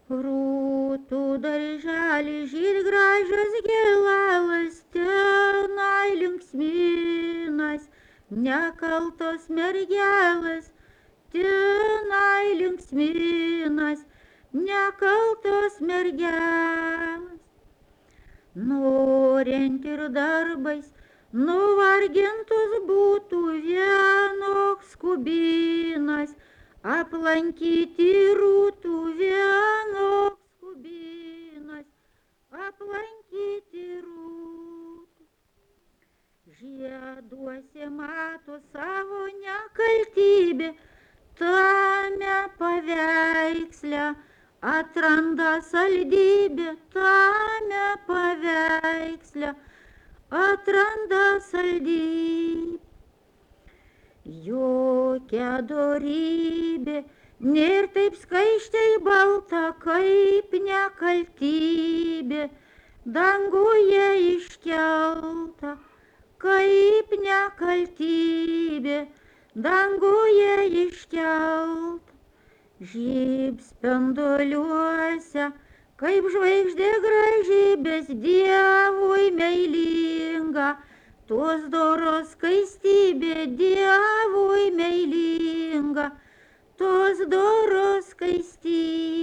Rūtų darželį žydi gražios gėlelės, tenai linksminas, nekaltos mergelės, tenai linksminas, nekaltos mergelės. Norint ir darbais nuvargintus būtų vienoks skubinas, aplankyti rūtų vienoks skubinas, aplankyti rūtų. Žieduose mato savo nekaltybę, tame paveiksle atranda saldybę, tame paveiksle atranda saldybę. Jokia dorybė nėr taip skaisčiai balta, kaip nekaltybė, danguje iškelta, kaip nekaltybė, danguje iškelta. Žyb spinduliuose, kaip žvaigždė gražybės, Dievui meilinga, tos doros skaistybė, Dievui meilinga, tos doros skaistybė.